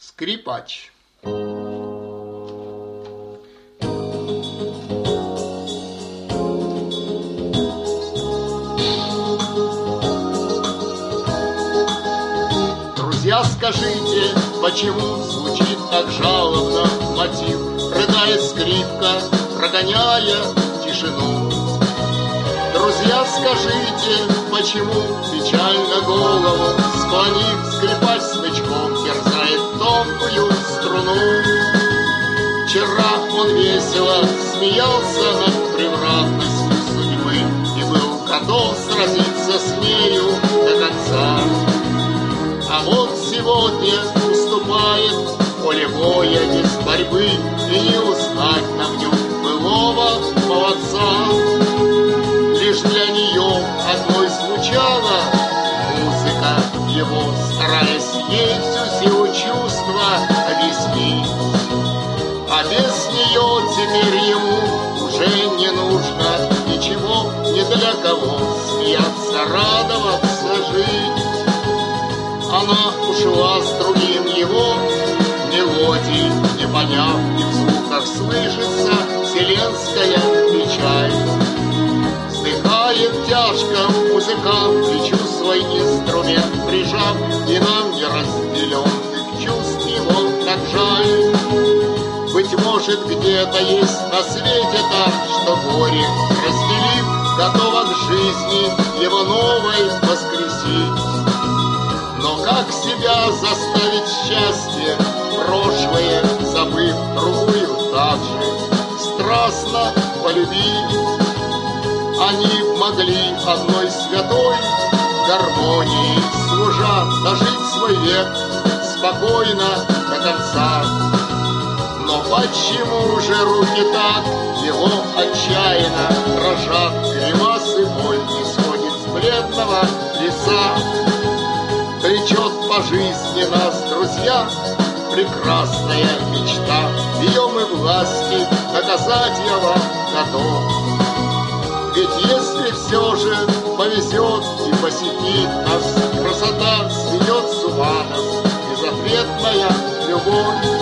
Скрипач. Друзья, скажите, почему звучит так жалобно мотив? Рыдает скрипка, прогоняя тишину. Друзья, скажите, почему печально голову склонив, скрипач смычком терзает тонкую струну? Вчера он весело смеялся над превратностью судьбы и был готов сразиться с нею до конца. А вот сегодня уступает поле боя без борьбы, и не узнать нам в нем былого молодца. Лишь для нее одной звучала музыка его, стараясь ей всю силу чувства объяснить. А без нее теперь ему уже не нужно ничего, ни для кого смеяться, радоваться, жить. Она ушла с другим его мелодией, не поняв, и в звуках слышится вселенская печаль. Вздыхает тяжко музыкант, плечу свой инструмент прижав, и нам неразделенных чувств его так жаль. Быть может, где-то есть на свете так, что горе разделив, готова к жизни его новой воскресить. Но как себя заставить счастье, прошлое забыв, другую так же страстно полюбить? Они могли одной святой гармонии служа дожить свой век спокойно до конца. Но почему же руки так его отчаянно дрожат, гримасы боль исходит с бледного лица? Влечет по жизни нас, друзья, прекрасная мечта. Ее мы власти доказать я вам готов. Ведь если все же повезет и посетит нас красота, сведет с ума нас безответная любовь.